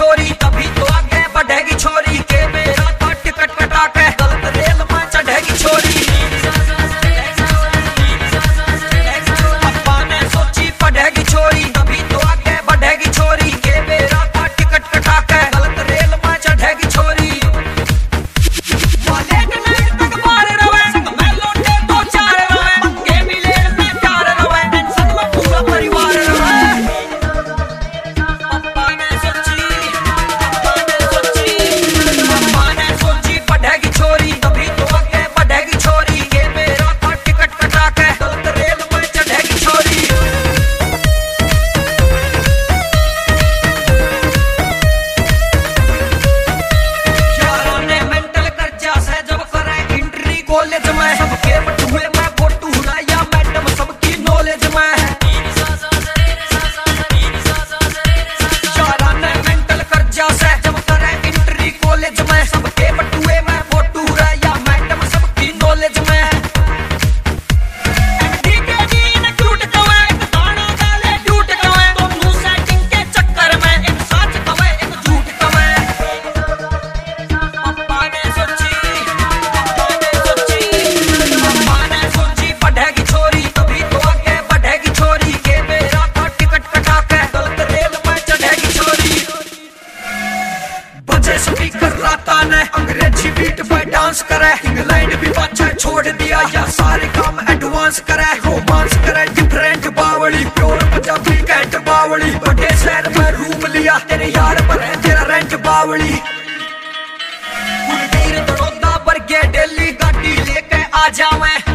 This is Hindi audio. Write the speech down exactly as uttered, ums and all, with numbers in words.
छोरी, तभी तो आगे बढ़ेगी छोरी के मेरा था टिकट कटा के गलत रेल में चढ़ेगी छोरी। पापा ने सोची पढ़ेगी छोरी, तभी तो आगे बढ़ेगी छोरी के मेरा था टिकट कटा के गलत रेल में चढ़ेगी छोरी। कॉलेज में सबके बटुए में फोटू या मैडम सबकी नॉलेज में यारा ने मेंटल कर्जा से जब करे इंट्री कॉलेज में सबके बटुए में फोटू या मैडम सबकी नॉलेज में। स्पीकर राता ने अंग्रेजी बीट पे डांस करे, इंग्लैंड भी पाछा छोड़ दिया या सारे काम एडवांस करे। रोमांस करे डिफरेंट बावली, प्योर पंजाबी कैट बावली, बड़े शहर में रूम लिया तेरे यार पर है तेरा रेंट बावली। कुलदीर दड़ौदा पर गे डेली गाड़ी लेके आ जावे।